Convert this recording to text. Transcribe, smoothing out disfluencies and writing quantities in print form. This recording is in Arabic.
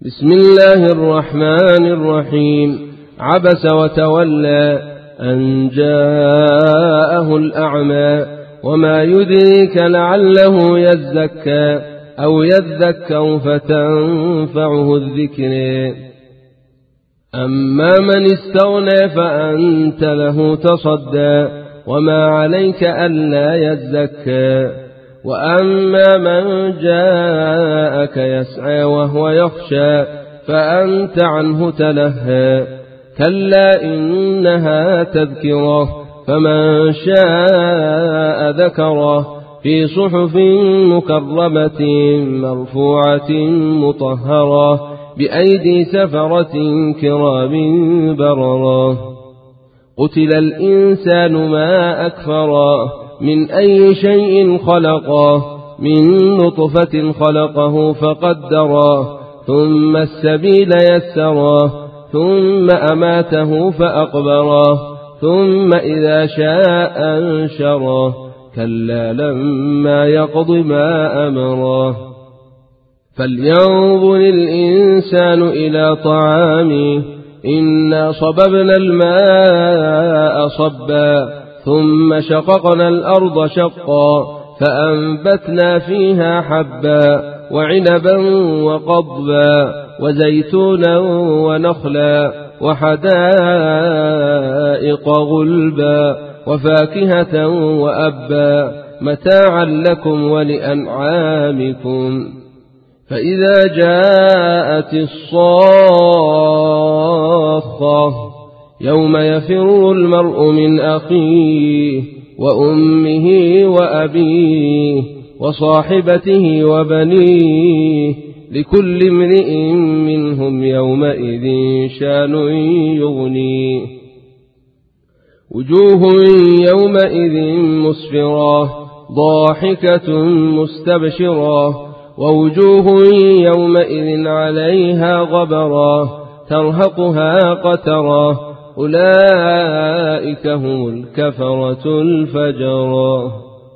بسم الله الرحمن الرحيم. عبس وتولى أن جاءه الأعمى وما يدريك لعله يزكى أو يذكر فتنفعه الذكر. أما من استغنى فأنت له تصدى وما عليك ألا يزكى. وأما من جاءك يسعى وهو يخشى فأنت عنه تلهى. كلا إنها تذكرة فمن شاء ذكره في صحف مكرمة مرفوعة مطهرة بأيدي سفرة كرام بررة. قتل الإنسان ما أكفره من أي شيء خلقه من نطفة خلقه فقدره ثم السبيل يسره ثم أماته فأقبره ثم إذا شاء أنشره. كلا لما يقض ما أمره. فلينظر الإنسان إلى طعامه إنا صببنا الماء صبا ثم شققنا الأرض شقا فأنبتنا فيها حبا وعنبا وقضبا وزيتونا ونخلا وحدائق غلبا وفاكهة وأبا متاعا لكم ولأنعامكم. فإذا جاءت الصاخة يوم يفر المرء من أخيه وأمه وأبيه وصاحبته وبنيه لكل امرئ منهم يومئذ شان يغنيه. وجوه يومئذ مسفرة ضاحكة مستبشرة ووجوه يومئذ عليها غبرة ترهقها قترة أولئك هم الكفرة الفجرة.